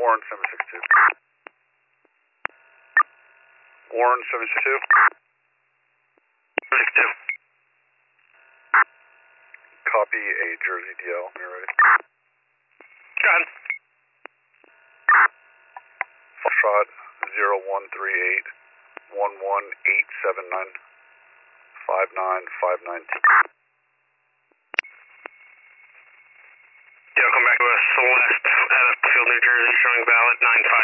Warren 762. Warren 762. 62. Copy a Jersey DL. You're ready. Go ahead. Foxtrot 0138 11879 59592. Yeah, come back to us. Celeste, out of Field, New Jersey, showing valid 95.